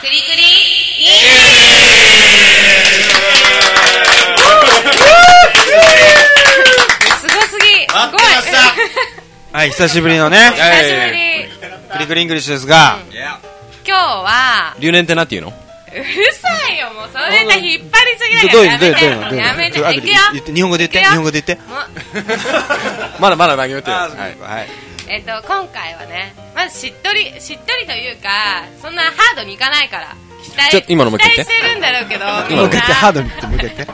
クリクリすごすぎ。 待ってました。 はい、久しぶりのね、 久しぶり。 クリクリイングリッシュですが、 今日は留年ってなんて言うの？ うるさいよ、もうそれで引っ張りすぎだどういうからのやめて。行くよ。 言って、日本語で言って、日本語で言って。 まだ何を言ってる？ はい。 今回はね、まずしっとりというか、そんなハードにいかないから。 ちょっと今のもう一回言って。 期待してるんだろうけど。 もう一回言って、ハードに言って、もう一回言って。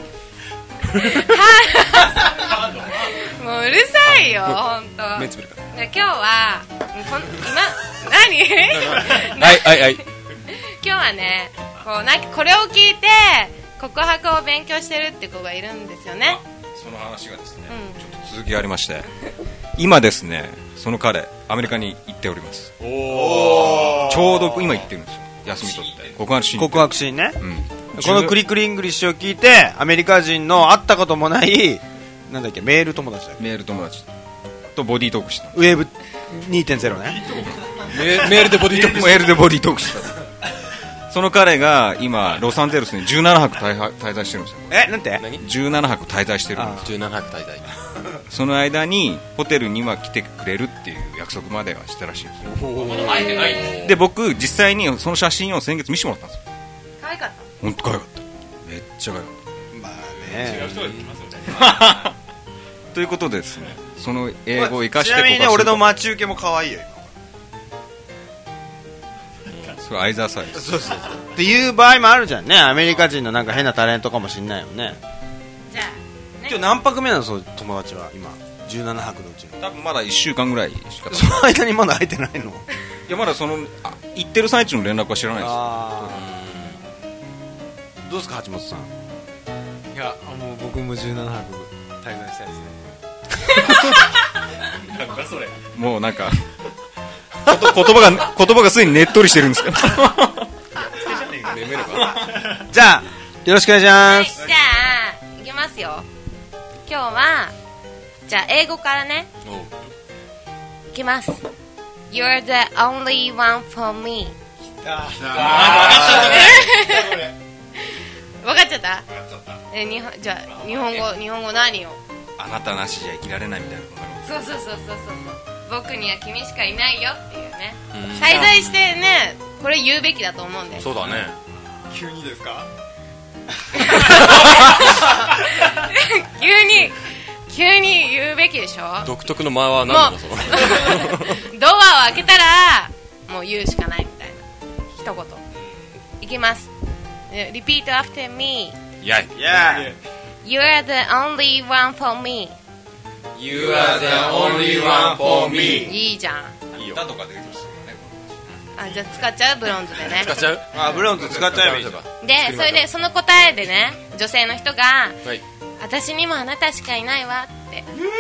もううるさいよ、ほんと。 目つぶるから。 今日は、何はい。 今日はね、なんかこれを聞いて告白を勉強してるって子がいるんですよね。 その話がですね、ちょっと続きがありまして、今ですね、その彼アメリカに行っております。ちょうど今行ってるんですよ、休み取って告白しにね、このクリクリイングリッシュを聞いて、アメリカ人の会ったこともないなんだっけ、メール友達とボディートークした。ウェーブ 2.0 ね。 メールでボディートークした。 その彼が今ロサンゼルスに17泊滞在してるんですよ。 なんて ？17泊滞在してるんです。 17泊滞在。 その間にホテルには来てくれるっていう約束まではしたらしいんですよ。で、僕実際にその写真を先月見せてもらったんですよ。 可愛かった。 本当可愛かった。めっちゃ可愛かった。まあね。違う人が来ますよね。ということでですね、その英語を生かして。 ちなみにね、俺の待ち受けも可愛いよ。 それ相沢さん。 そうっていう場合もあるじゃんね。アメリカ人のなんか変なタレントかもしんないよね。 じゃあ、 今日何泊目なの？そう、友達は今17泊のうちの。 多分まだ1週間ぐらいしか。 その間にまだ空いてないの？ いや、まだその行ってる最中の連絡は知らないですよ。 どうですか、橋本さん。 いや、もう僕も17泊滞在したいですね。 なんかそれ。もうなんか言葉がすでにねっとりしてるんですけど。 じゃあよろしくお願いします。 じゃあいきますよ。今日はじゃあ英語からね。いきます。You're the only one for me。分かっちゃった。じゃあ日本語何を？ あなたなしじゃ生きられないみたいな。 そう。僕には君しかいないよっていうね。滞在してね、これ言うべきだと思うんで。 そうだね。 急にですか？ 急に言うべきでしょ。 独特の間は何だその。 ドアを開けたらもう言うしかないみたいな一言。いきます。Repeat after me. Yeah. You are the only one for me. You are the only one for me. いいじゃん。 いいよ。歌とか出てきましたね。 じゃあ使っちゃう？ブロンズでね。 使っちゃう？ ブロンズ使っちゃえばいいじゃん。 で、それでその答えでね、女性の人が、はい、私にもあなたしかいないわって。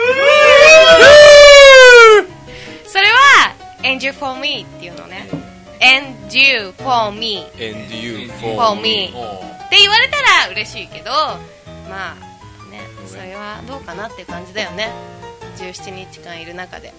それは And you for me っていうのね。And you for me. And you for me. って言われたら嬉しいけど、まあね、それはどうかなっていう感じだよね。17日間いる中で。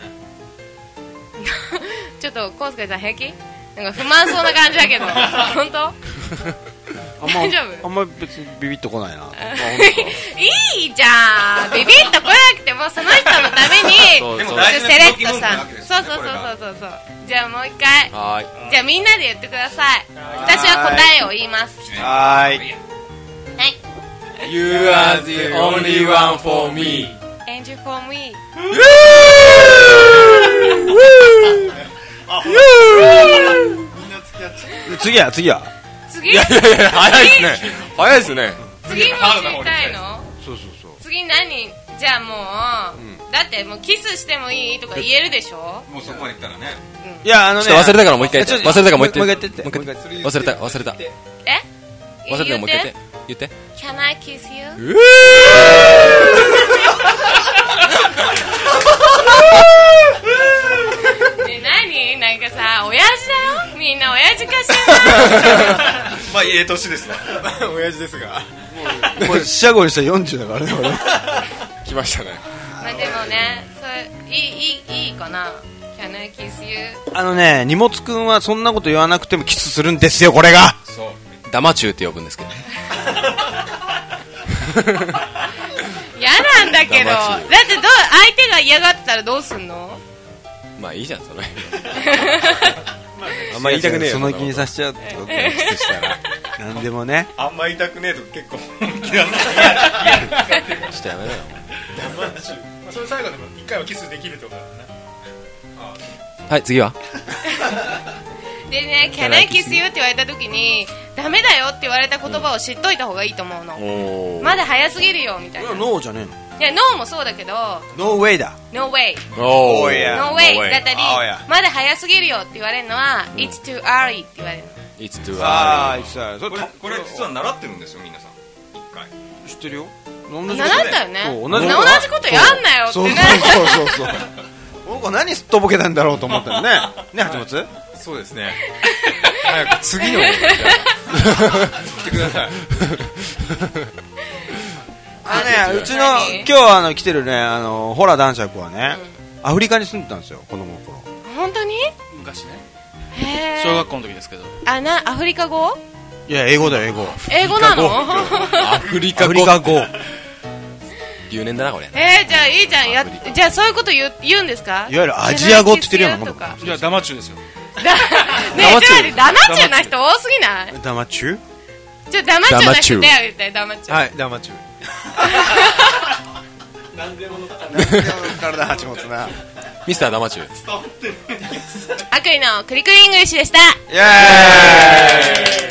ちょっとコウスケさん平気？なんか不満そうな感じだけど。本当？大丈夫？ あんま別にビビッとこないな。 いいじゃん。ビビッと来なくてもその人のためにセレクトさ。そう。じゃあもう一回。じゃあみんなで言ってください。私は答えを言います。 はい。 You are the only one for me. And you for me. 次は次？いや早いですね。 次も知りたいの？そう。次何？じゃあもう、だってもうキスしてもいいとか言えるでしょ？ もうそこまで言ったらね。 いやちょっと忘れたからもう一回言って。忘れたからもう一回言って。 忘れた。 忘れたからもう一回言って。 Can I kiss you? 何？なんかさ、親父だよ。みんな親父化してない。 まあいい年ですね。 親父ですが。 もう四捨五入したら40だからね。 来ましたね。 まあでもね、それいいかな。 Can I kiss you? 荷物くんはそんなこと言わなくてもキスするんですよ、これが。 そう。ダマチューって呼ぶんですけど。 嫌なんだけど。だって相手が嫌がったらどうすんの？ まあいいじゃん、それ。あんま言いたくねえよ。 その気にさせちゃうってことでキスしたら。なんでもね。 あんま言いたくねえと結構本気だね。 ちょっとやめろよ。 それ最後でも一回はキスできるってことだね。 はい、次はでね、Can I kiss you って言われた時にダメだよって言われた言葉を知っといた方がいいと思うの。まだ早すぎるよみたいな。 ノーじゃねえの？ いや、ノーもそうだけど、 ノーウェイだ。 ノーウェイ。 ノーノーウェイだったり、まだ早すぎるよって言われるのは、It's too early って言われるの。 It's too early。 これ実は習ってるんですよ、皆さん。一回。 知ってるよ。 習ったよね。同じことやんなよってね。 そう。僕何すっとぼけたんだろうと思ったよね。ね、はちもつ？ そうですね。早く次の。言ってください。 うちの今日来てるね、ホラ男爵はね、アフリカに住んでたんですよ、子供の頃。 本当に？ 昔ね。 へー。 小学校の時ですけど。 アフリカ語？ いや、英語だよ、英語。 英語なの？ アフリカ語。留年だなこれ。 じゃあいいじゃん。じゃあそういうこと言うんですか？ いわゆるアジア語って言ってるようなもの。 いや、ダマチューですよ。 ねえ、ちょっと待って、ダマチューな人多すぎない？ ダマチュー？ ちょ、ダマチューな人手挙げて、ダマチュー。 はい、ダマチュー。なんでもの体はちもつな。 ミスターダマチュー。 悪意のクリクリングリッシュでした。 イエーイ。